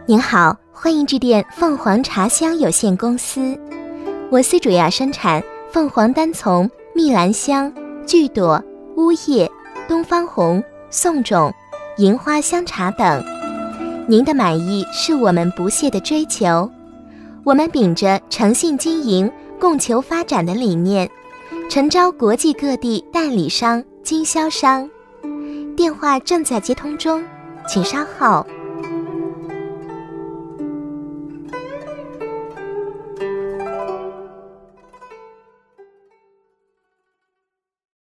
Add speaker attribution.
Speaker 1: 您好，欢迎致电凤凰茶香有限公司。我司主要生产凤凰单丛、蜜兰香、巨朵、乌叶、东方红、宋种、银花香茶等。您的满意是我们不懈的追求。我们秉着诚信经营、共求发展的理念，诚招国际各地代理商、经销商。电话正在接通中，请稍后。